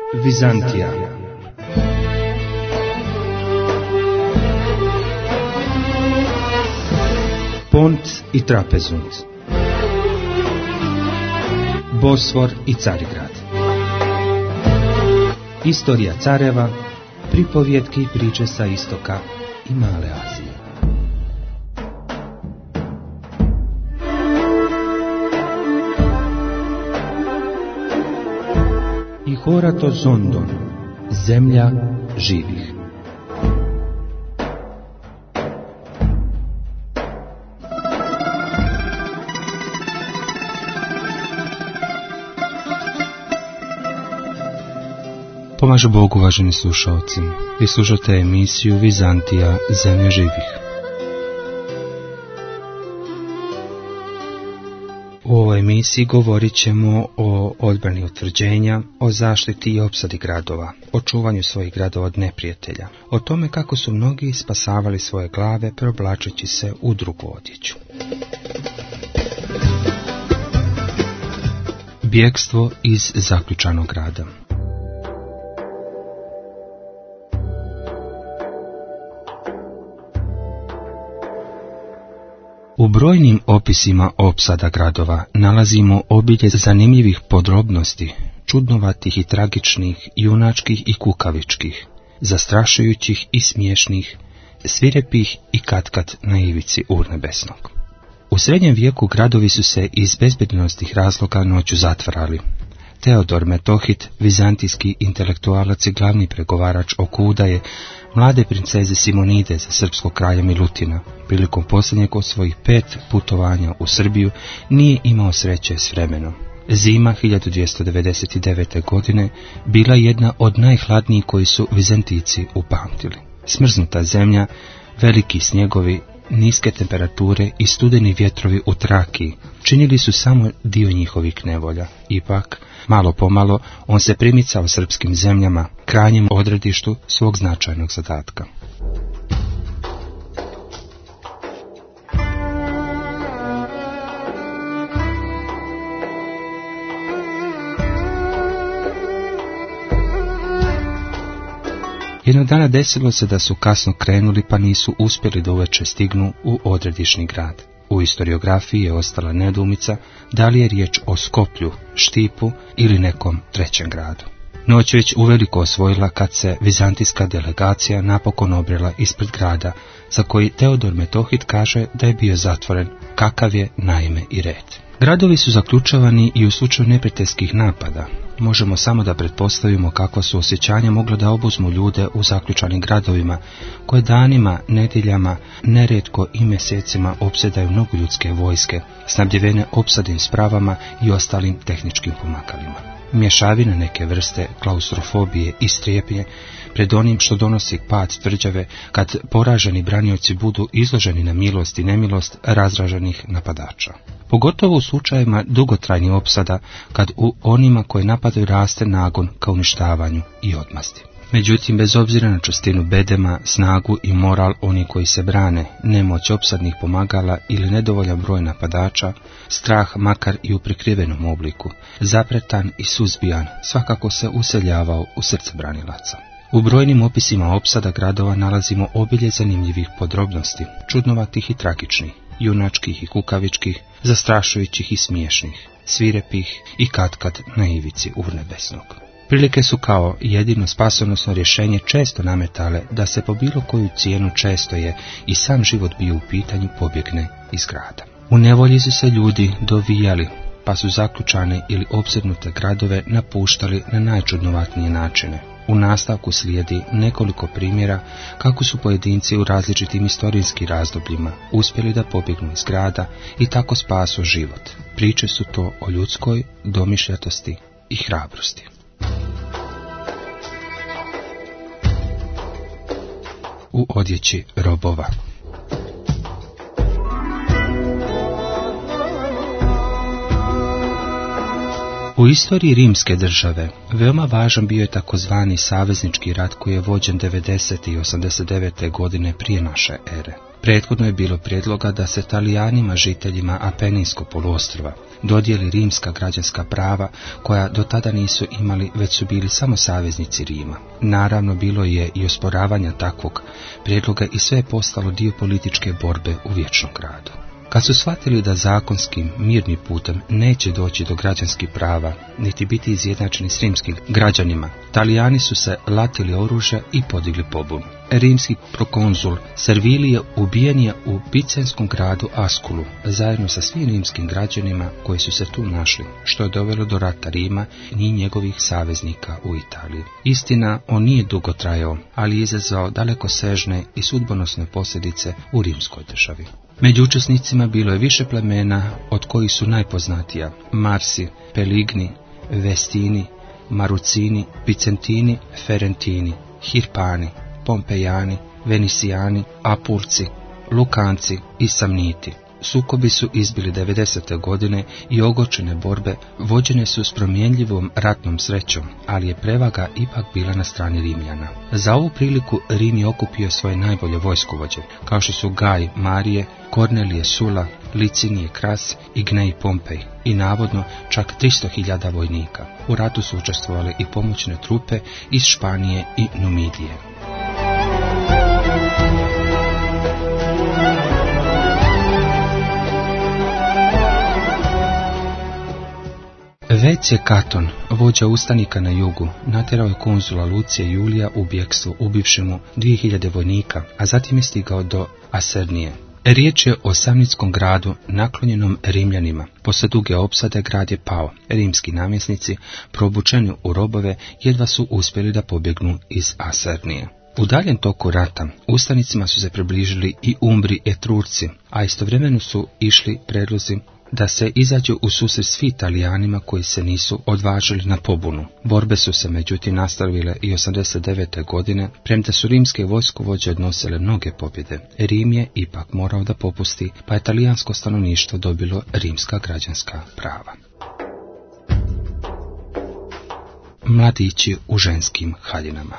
Vizantija. Pont i Trapezunt. Bosfor i Carigrad. Istorija careva, pripovjetke i priče sa istoka i Male Azije. I Horato Zondon, zemlja živih. Pomaže Bog, uvaženi slušalci. Vi slušate emisiju Vizantija, zemlja živih. U ovoj emisiji govorit ćemo o odbrani utvrđenja, o zaštiti i opsadi gradova, o čuvanju svojih gradova od neprijatelja, o tome kako su mnogi spasavali svoje glave preoblačeći se u drugu odjeću. Bjegstvo iz zaključanog grada. U brojnim opisima opsada gradova nalazimo obilje zanimljivih podrobnosti, čudnovatih i tragičnih, junačkih i kukavičkih, zastrašujućih i smiješnih, svirepih i katkad na ivici urnebesnog. U srednjem vijeku gradovi su se iz bezbednosnih razloga noću zatvarali. Teodor Metohit, vizantijski intelektualac i glavni pregovarač oko udaje mlade princeze Simonide za srpskog kralja Milutina, prilikom posljednjeg od svojih 5 putovanja u Srbiju, nije imao sreće s vremenom. Zima 1299. godine bila jedna od najhladnijih koji su Vizantijci upamtili. Smrznuta zemlja, veliki snjegovi, niske temperature i studeni vjetrovi u Trakiji činili su samo dio njihovih nevolja. Ipak, malo pomalo, on se primicao srpskim zemljama, krajnjem odredištu svog značajnog zadatka. Jednog dana desilo se da su kasno krenuli pa nisu uspjeli da uveče stignu u odredišni grad. U historiografiji je ostala nedoumica da li je riječ o Skoplju, Štipu ili nekom trećem gradu. Noć već uveliko osvojila kad se vizantijska delegacija napokon obrela ispred grada, za koji Teodor Metohit kaže da je bio zatvoren, kakav je naime i red. Gradovi su zaključavani i u slučaju neprijateljskih napada. Možemo samo da pretpostavimo kakva su osjećanja mogla da obuzmu ljude u zaključanim gradovima, koje danima, nedjeljama, nerijetko i mjesecima opsedaju mnogo ljudske vojske, snabdjevene opsadnim spravama i ostalim tehničkim pomakalima. Mješavina neke vrste klaustrofobije i strepnje pred onim što donosi pad tvrđave, kad poraženi branioci budu izloženi na milost i nemilost razraženih napadača. Pogotovo u slučajevima dugotrajnih opsada, kad u onima koji napadaju raste nagon ka uništavanju i odmazdi. Međutim, bez obzira na čvrstinu bedema, snagu i moral oni koji se brane, nemoć opsadnih pomagala ili nedovoljan broj napadača, strah makar i u prikrivenom obliku, zapretan i suzbijan, svakako se useljavao u srce branilaca. U brojnim opisima opsada gradova nalazimo obilje zanimljivih podrobnosti, čudnovatih i tragičnih, junačkih i kukavičkih, zastrašujućih i smiješnih, svirepih i katkad na ivici urnebesnog. Prilike su kao jedino spasonosno rješenje često nametale da se po bilo koju cijenu, često je i sam život bio u pitanju, pobjegne iz grada. U nevolji su se ljudi dovijali, pa su zaključane ili opsednute gradove napuštali na najčudnovatnije načine. U nastavku slijedi nekoliko primjera kako su pojedinci u različitim istorijskim razdobljima uspjeli da pobjegnu iz grada i tako spasu život. Priče su to o ljudskoj domišljatosti i hrabrosti. U odjeći robova. U istoriji rimske države veoma važan bio je takozvani saveznički rat koji je vođen 90. i 89. godine prije naše ere. Prethodno je bilo prijedloga da se Talijanima, žiteljima Apeninskog poluostrva, dodijeli rimska građanska prava koja do tada nisu imali, već su bili samo saveznici Rima. Naravno, bilo je i osporavanja takvog prijedloga i sve je postalo dio političke borbe u vječnom gradu. Kad su shvatili da zakonskim, mirnim putem neće doći do građanskih prava, niti biti izjednačeni s rimskim građanima, Talijani su se latili oružja i podigli pobunu. Rimski prokonzul Servilije ubijen je u bicenskom gradu Askulu, zajedno sa svim rimskim građanima koji su se tu našli, što je dovelo do rata Rima i njegovih saveznika u Italiji. Istina, on nije dugo trajao, ali je izazvao dalekosežne i sudbonosne posljedice u rimskoj državi. Među učesnicima bilo je više plemena, od kojih su najpoznatija Marsi, Peligni, Vestini, Marucini, Vicentini, Ferentini, Hirpani, Pompejani, Venisijani, Apulci, Lukanci i Samniti. Sukobi su izbili 90. godine i ogorčene borbe vođene su s promjenljivom ratnom srećom, ali je prevaga ipak bila na strani Rimljana. Za ovu priliku Rim je okupio svoje najbolje vojskovođe, kao što su Gaj Marije, Kornelije Sula, Licinije Kras i Gnej Pompej, i navodno čak 300.000 vojnika. U ratu su učestvovali i pomoćne trupe iz Španije i Numidije. Već je Katon, vođa ustanika na jugu, natjerao je konzula Lucija Julija u bjekstvo, ubivši mu 2000 vojnika, a zatim je stigao do Asernije. Riječ je o samnitskom gradu naklonjenom Rimljanima. Posle duge opsade grad je pao. Rimski namjesnici, probučeni u robove, jedva su uspjeli da pobjegnu iz Asernije. U daljem toku rata ustanicima su se približili i Umbri Etrurci, a istovremeno su išli predlozi da se izađe u susret svi Talijanima koji se nisu odvažili na pobunu. Borbe su se međutim nastavile i 89. godine, premda su rimske vojskovođe odnosile mnoge pobjede. Rim je ipak morao da popusti, pa je talijansko stanovništvo dobilo rimska građanska prava. Mladići u ženskim haljinama.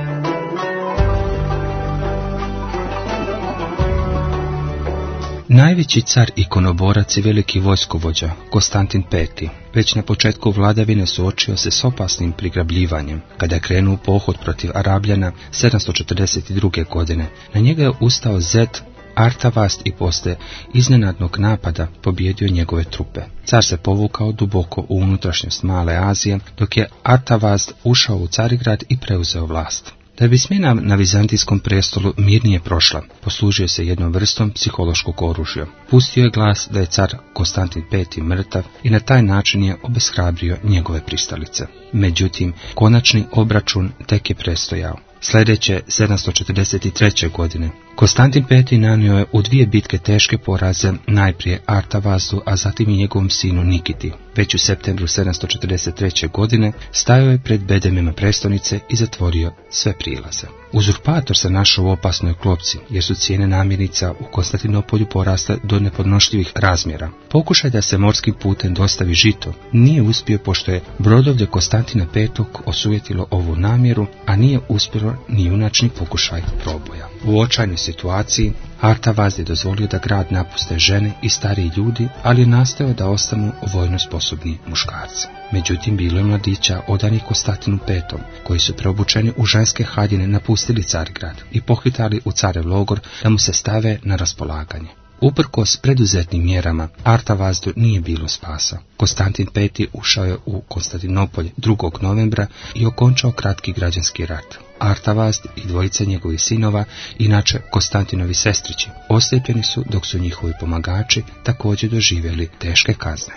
Najveći car ikonoborac i veliki vojskovođa, Konstantin V, već na početku vladavine suočio se s opasnim prigrabljivanjem. Kada je krenuo pohod protiv Arabljana 742. godine, na njega je ustao Zed Artavast i poslije iznenadnog napada pobjedio njegove trupe. Car se povukao duboko u unutrašnjost Male Azije, dok je Artavast ušao u Carigrad i preuzeo vlast. Da bi smjena na Vizantijskom prestolu mirnije prošla, poslužio se jednom vrstom psihološkog oružja. Pustio je glas da je car Konstantin V mrtav i na taj način je obeshrabrio njegove pristalice. Međutim, konačni obračun tek je prestojao. Sljedeće 743. godine Konstantin V nanio je u 2 bitke teške poraze, najprije Artavastu, a zatim i njegovom sinu Nikiti. Već u septembru 743. godine stajao je pred bedemima prestolnice i zatvorio sve prilaze. Uzurpator se našao u opasnoj klopci, jer su cijene namirnica u Konstantinopolju porasle do nepodnošljivih razmjera. Pokušaj da se morskim putem dostavi žito nije uspio, pošto je brodovlje Konstantina V osujetilo ovu namjeru, a nije uspjelo ni junačni pokušaj proboja. U očajnoj situaciji Artavast je dozvolio da grad napuste žene i stariji ljudi, ali je nastojao da ostanu vojno sposobni muškarci. Međutim, bilo je mladića odanih Konstantinu V, koji su preobučeni u ženske haljine napustili Carigrad i pohitali u carev logor da mu se stave na raspolaganje. Uprkos preduzetnim mjerama, Artavazdu nije bilo spasa. Konstantin V ušao je u Konstantinopolj 2. novembra i okončao kratki građanski rat. Artavazd i dvojica njegovih sinova, inače Konstantinovi sestrići, oslijepljeni su, dok su njihovi pomagači također doživjeli teške kazne.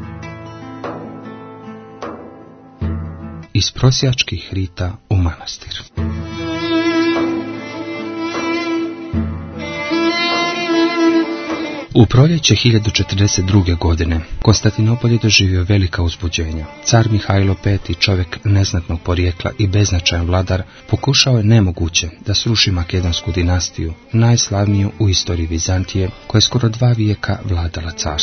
Iz prosjačkih rita u manastir. U proljeće 1042. godine Konstantinopolj je doživio velika uzbuđenja. Car Mihajlo V, čovjek neznatnog porijekla i beznačajan vladar, pokušao je nemoguće da sruši makedonsku dinastiju, najslavniju u istoriji Vizantije, koja je skoro 2 vijeka vladala carstvom.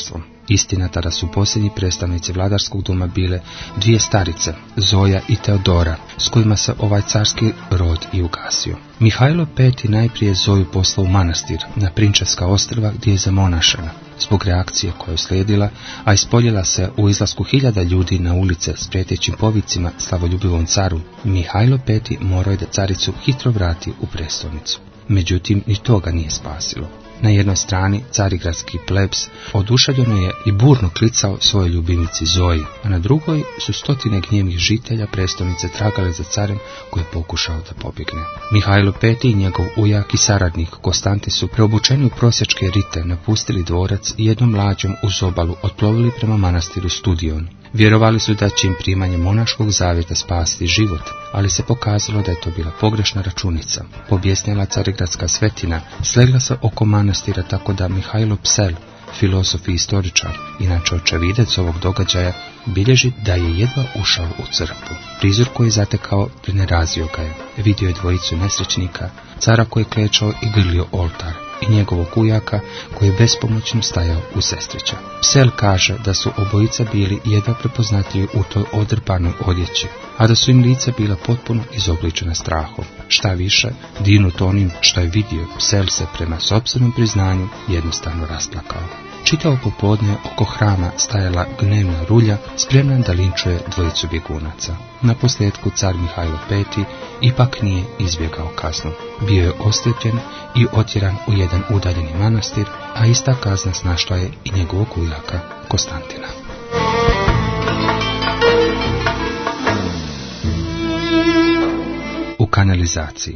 Istina, tada su posljednji predstavnici vladarskog doma bile dvije starice, Zoja i Teodora, s kojima se ovaj carski rod i ugasio. Mihajlo V najprije Zoju poslao u manastir na Prinčevska ostrva gdje je zamonašena. Zbog reakcije koja je slijedila, a ispoljila se u izlasku hiljada ljudi na ulice s prijetećim povicima slavoljubivom caru, Mihajlo V morao je da caricu hitro vrati u prestolnicu. Međutim, ni toga nije spasilo. Na jednoj strani carigradski plebs oduševljeno je i burno klicao svojoj ljubimici Zoji, a na drugoj su stotine gnjevnih žitelja prestolnice tragale za carem koji je pokušao da pobjegne. Mihajlo V i njegov ujak i saradnik Konstantin su preobučeni u prosjačke rite napustili dvorac i jednom lađom uz obalu otplovili prema manastiru Studion. Vjerovali su da će im primanje monaškog zavjeta spasiti život, ali se pokazalo da je to bila pogrešna računica. Pobjesnjela carigradska svetina slegla se oko manastira tako da Mihajlo Psel, filozof i istoričar, inače očevidec ovog događaja, bilježi da je jedva ušao u crkvu. Prizor koji je zatekao prenerazio ga je. Vidio je dvojicu nesrećnika, cara koji je klečao i grlio oltar, i njegovog ujaka koji je bespomoćno stajao u sestrića. Psel kaže da su obojica bili jedva prepoznatljivi u toj odrpanoj odjeći, a da su im lica bila potpuno izobličena strahom. Šta više, dirnut onim što je vidio, Psel se prema sopstvenom priznanju jednostavno rasplakao. Čitavo popodne oko hrama stajala gnevna rulja, spremna da linčuje dvojicu bjegunaca. Naposljetku car Mihajlo V ipak nije izbjegao kaznu. Bio je oslijepljen i otjeran u jedan udaljeni manastir, a ista kazna snašla je i njegovog ujaka Konstantina. U kanalizaciji.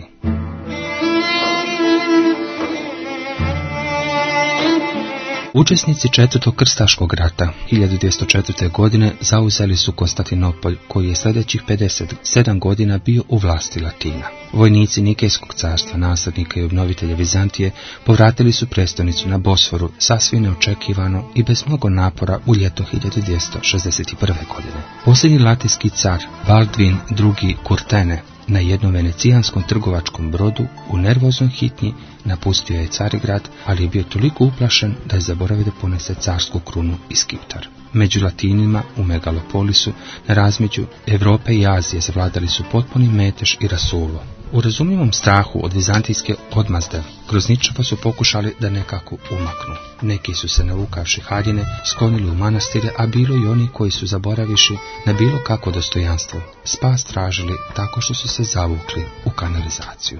Učesnici četvrtog krstaškog rata 1204. godine zauzeli su Konstantinopolj, koji je sljedećih 57 godina bio u vlasti Latina. Vojnici Nikejskog carstva, nasljednika i obnovitelja Vizantije, povratili su prestolnicu na Bosforu sasvim neočekivano i bez mnogo napora u ljeto 1261. godine. Posljednji latinski car, Baldvin II. Kurtene, na jednom venecijanskom trgovačkom brodu u nervoznoj hitnji napustio je Carigrad, ali je bio toliko uplašen da je zaboravio da ponese carsku krunu i skiptar. Među Latinima u Megalopolisu na razmeđu Europe i Azije zavladali su potpuni metež i rasulo. U razumljivom strahu od vizantijske odmazde, grozničavo su pokušali da nekako umaknu. Neki su se navukavši haljine sklonili u manastire, a bilo i oni koji su zaboraviši na bilo kako dostojanstvo, spas tražili tako što su se zavukli u kanalizaciju.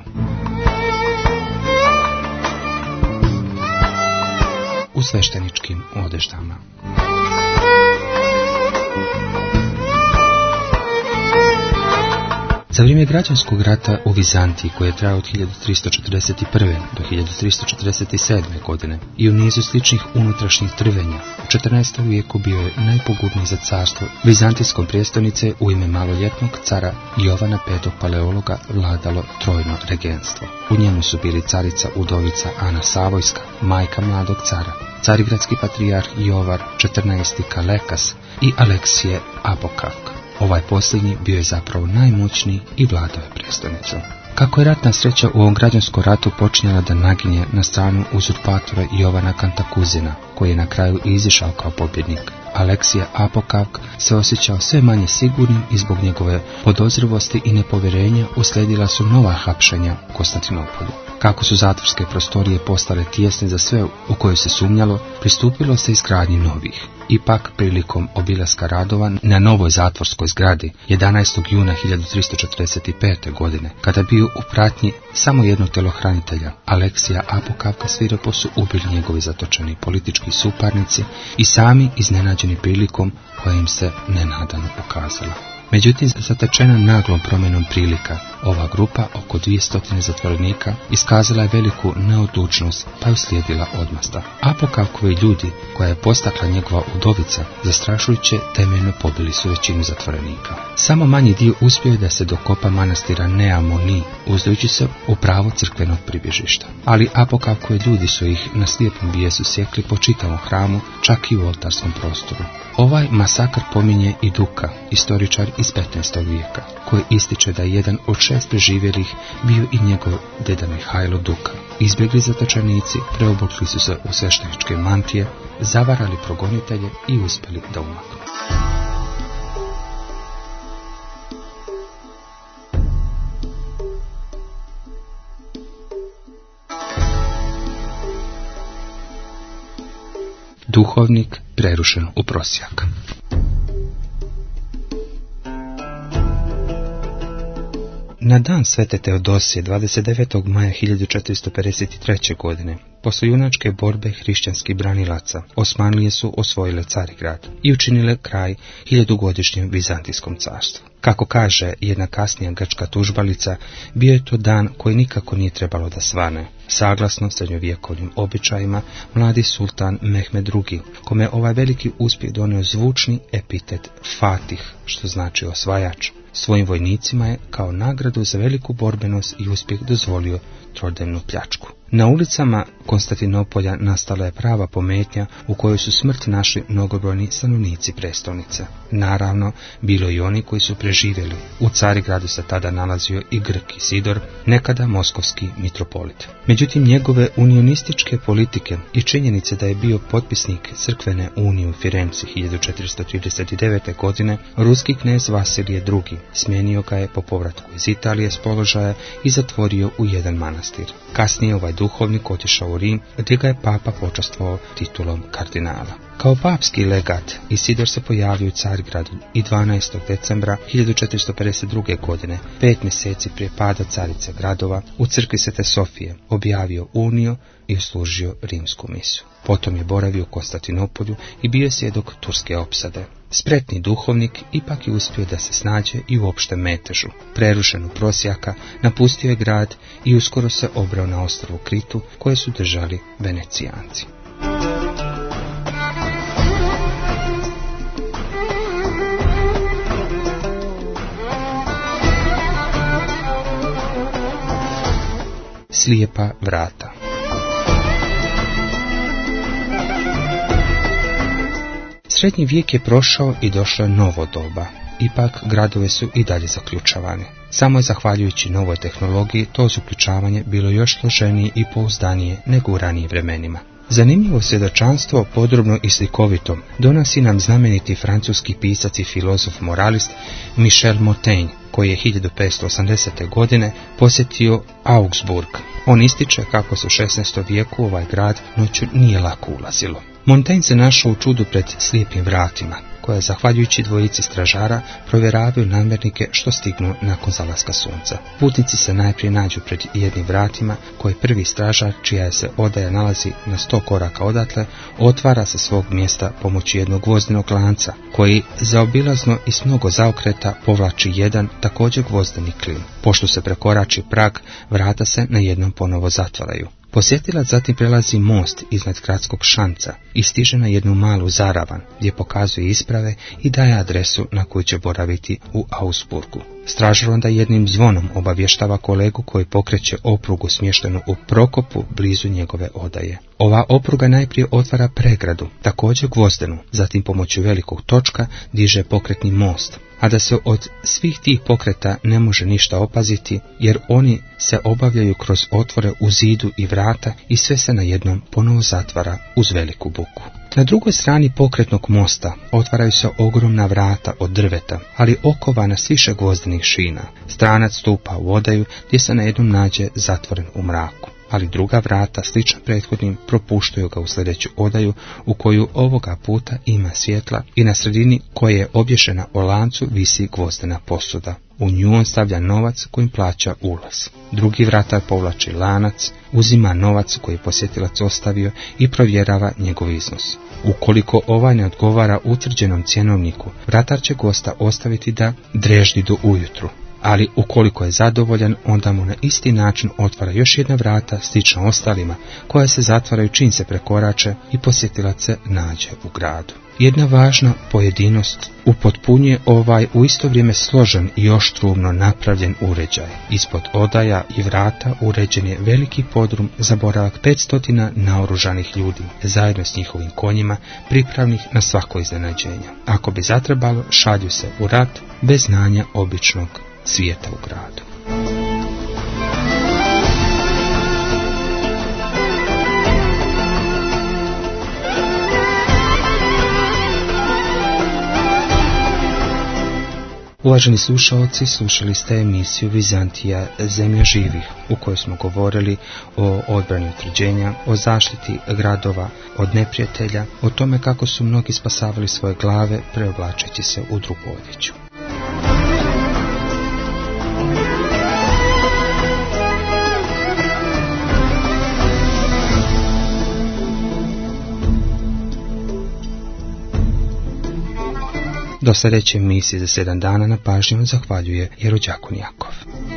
U svešteničkim odeždama. Za vrijeme građanskog rata u Vizantiji, koji je trajao od 1341. do 1347. godine i u nizu sličnih unutrašnjih trvenja, u 14. vijeku bio je najpogubniji za carstvo vizantijskom prijestolnice u ime maloljetnog cara Jovana V. Paleologa vladalo trojno regenstvo. U njemu su bili carica udovica Ana Savojska, majka mladog cara, carigradski patrijarh Jovar XIV. Kalekas i Aleksije Apokavka. Ovaj posljednji bio je zapravo najmoćniji i vladao je prestolnicom. Kako je ratna sreća u ovom građanskom ratu počinjala da naginje na stranu uzurpatora Jovana Kantakuzina, koji je na kraju izišao kao pobjednik, Aleksije Apokavk se osjećao sve manje sigurnim i zbog njegove podozrivosti i nepovjerenja uslijedila su nova hapšenja u Konstantinopolju. Kako su zatvorske prostorije postale tijesne za sve u koje se sumnjalo, pristupilo se izgradnji novih. Ipak, prilikom obilaska radova na novoj zatvorskoj zgradi 11. juna 1345. godine, kada bio u pratnji samo jednog telohranitelja, Aleksija Apokavka, svirepo su ubili njegovi zatočeni politički suparnici i sami iznenađeni prilikom koja im se nenadano ukazala. Međutim, zatečena naglom promjenom prilika, ova grupa, oko 200 zatvorenika, iskazala je veliku neodlučnost, pa je uslijedila odmazda. Apokavkovi ljudi, koja je postakla njegova udovica, zastrašujuće temeljno pobili su većinu zatvorenika. Samo manji dio uspio je da se dokopa manastira Neamoni, uzdajući se u pravo crkvenog pribježišta. Ali Apokavkovi ljudi su ih na slijepom bijesu sjekli po čitavom hramu, čak i u oltarskom prostoru. Ovaj masakr pominje i Duka, istoričar iz 15. vijeka, koji ističe da je jedan od 6 preživjelih bio i njegov deda Mihajlo Duka. Izbjegli zatočenici preobukli su se u svešteničke mantije, zavarali progonitelje i uspjeli da umaknu. Duhovnik prerušen u prosjaka. Na dan Svete Teodosije, 29. maja 1453. godine, posle junačke borbe hrišćanskih branilaca, Osmanlije su osvojile Carigrad i učinile kraj 1000-godišnjem Vizantijskom carstvu. Kako kaže jedna kasnija grčka tužbalica, bio je to dan koji nikako nije trebalo da svane. Saglasno srednjovjekovnim običajima, mladi sultan Mehmed II, kome je ovaj veliki uspjeh donio zvučni epitet Fatih, što znači osvajač, svojim vojnicima je kao nagradu za veliku borbenost i uspjeh dozvolio trodnevnu pljačku. Na ulicama Konstantinopolja nastala je prava pometnja u kojoj su smrt našli mnogobrojni stanovnici prestolnice. Naravno, bilo i oni koji su preživjeli. U Carigradu se tada nalazio i Grk Isidor, nekada moskovski mitropolit. Međutim, njegove unionističke politike i činjenice da je bio potpisnik crkvene unije u Firenci 1439. godine, ruski knez Vasilije II. Smijenio ga je po povratku iz Italije s položaja i zatvorio u jedan manastir. Kasnije ovaj duhovnik otišao u Rim, gdje ga je papa počastvovao titulom kardinala. Kao papski legat Isidor se pojavio u Carigradu i 12. decembra 1452. godine, 5 mjeseci prije pada carice gradova, u crkvi Svete Sofije objavio uniju i uslužio rimsku misu. Potom je boravio u Konstantinopolju i bio svjedok turske opsade. Spretni duhovnik ipak je uspio da se snađe i u opštem metežu. Prerušen u prosjaka, napustio je grad i uskoro se obrao na ostrvu Kritu, koje su držali Venecijanci. Slijepa vrata. Srednji vijek je prošao i došlo je novo doba. Ipak gradove su i dalje zaključavane. Samo je zahvaljujući novoj tehnologiji to zaključavanje bilo još složenije i pouzdanije nego u ranijim vremenima. Zanimljivo svjedočanstvo, podrobno i slikovito, donosi nam znameniti francuski pisac i filozof moralist Michel Montaigne, koji je 1580. godine posjetio Augsburg. On ističe kako se u 16. vijeku ovaj grad noću nije lako ulazilo. Montaigne se našao u čudu pred slijepim vratima, koja, zahvaljujući dvojici stražara, provjeravaju namjernike što stignu nakon zalaska sunca. Putnici se najprije nađu pred jednim vratima, koje prvi stražar, čija se odaja nalazi na 100 koraka odatle, otvara sa svog mjesta pomoću jednog gvozdenog lanca, koji zaobilazno i s mnogo zaokreta povlači jedan također gvozdeni klin. Pošto se prekorači prag, vrata se na jednom ponovo zatvaraju. Posjetilac zatim prelazi most iznad gradskog šanca i stiže na jednu malu zaravan, gdje pokazuje isprave i daje adresu na koju će boraviti u Augsburgu. Stražar onda jednim zvonom obavještava kolegu koji pokreće oprugu smještenu u prokopu blizu njegove odaje. Ova opruga najprije otvara pregradu, također gvozdenu, zatim pomoću velikog točka diže pokretni most, a da se od svih tih pokreta ne može ništa opaziti, jer oni se obavljaju kroz otvore u zidu i vrata i sve se na jednom ponovo zatvara uz veliku buku. Na drugoj strani pokretnog mosta otvaraju se ogromna vrata od drveta, ali okovana s više gvozdenih šina. Stranac stupa u odaju gdje se na jednom nađe zatvoren u mraku, ali druga vrata, slična prethodnim, propuštaju ga u sljedeću odaju, u koju ovoga puta ima svjetla i na sredini koje je obješena o lancu visi gvozdena posuda. U nju on stavlja novac kojim plaća ulaz. Drugi vratar povlači lanac, uzima novac koji je posjetilac ostavio i provjerava njegov iznos. Ukoliko ovaj ne odgovara utvrđenom cjenovniku, vratar će gosta ostaviti da dreždi do ujutru. Ali ukoliko je zadovoljan, onda mu na isti način otvara još jedna vrata, slična ostalima, koja se zatvaraju čim se prekorače i posjetilac se nađe u gradu. Jedna važna pojedinost upotpunjuje ovaj u isto vrijeme složen i oštrumno napravljen uređaj. Ispod odaja i vrata uređen je veliki podrum za boravak 500 naoružanih ljudi, zajedno s njihovim konjima, pripravnih na svako iznenađenje. Ako bi zatrebalo, šalju se u rat bez znanja običnog svijeta u gradu. Uvaženi slušaoci, slušali ste emisiju Vizantija, zemlja živih, u kojoj smo govorili o odbrani utvrđenja, o zaštiti gradova od neprijatelja, o tome kako su mnogi spasavali svoje glave preoblačeći se u drugu odjeću. Do sljedeće emisije za 7 dana na pažnju zahvaljuje Jerođakon Jakov.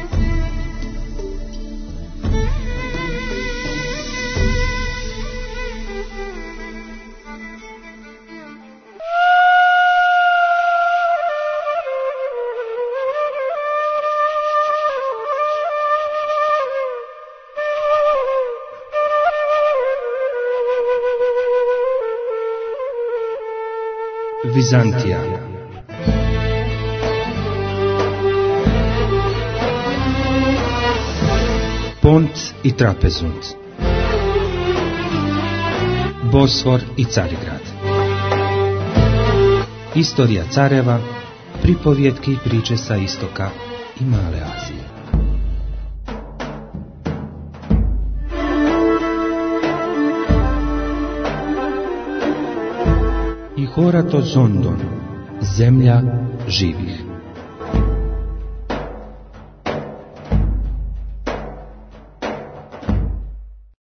Vizantija. Pont i Trapezunt, Bosfor i Carigrad, istorija careva, pripovjetke i priče sa istoka i Male Azije. I Horato Zondon, zemlja živih.